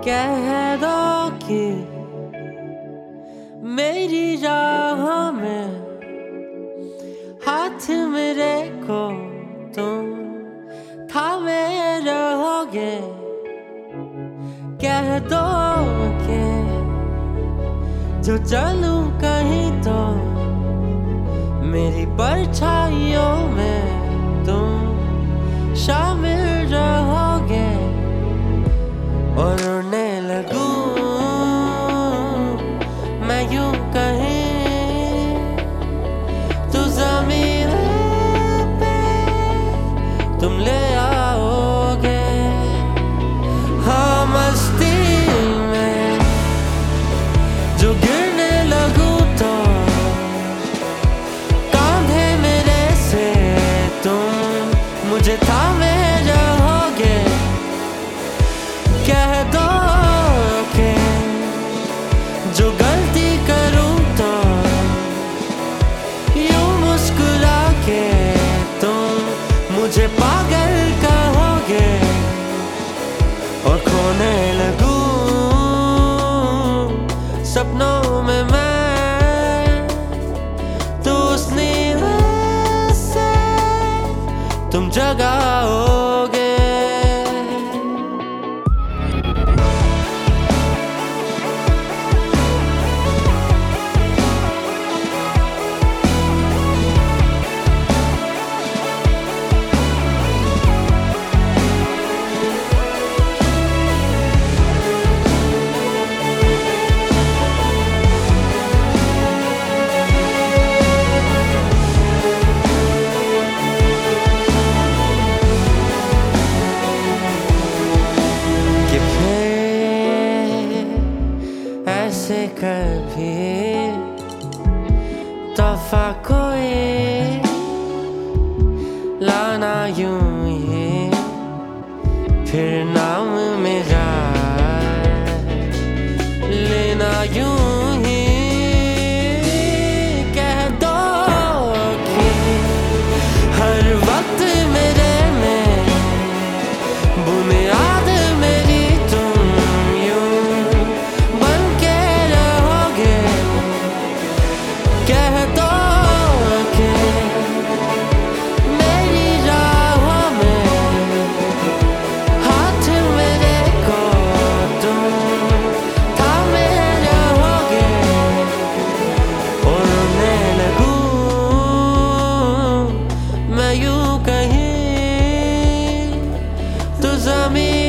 कह दो कि मेरी राह में हाथ मेरे को तुम थामे रहोगे। कह दो कि जो चलूं कहीं तो मेरी परछाइयों में तुम शामिल रहोगे। और उड़ने लगूं मैं यूं कहीं तो ज़मीन पे तुम ले आओगे। हाँ मस्ती में जो गिरने लगूं तो कांधे मेरे से तुम मुझे थामे रहोगे। कह दो कि जो गलती करूं तो यूं मुस्कुरा के तुम मुझे पागल कहोगे। और खोने लगूं सपनों में मैं तो उस नींद से तुम जगाओगे। ऐसे कभी तोहफा कोई लाना यूं ही फिर नाम मेरा लेना यूं ही। कह दो कि हर वक्त मेरे में बुनियाद मेरी तुम यूं बन के रहोगे। कह दो कि मेरी राहों में हाथ मेरे को तुम थामे रहोगे। और उड़ने लगूं मैं यूं कहीं तो ज़मीन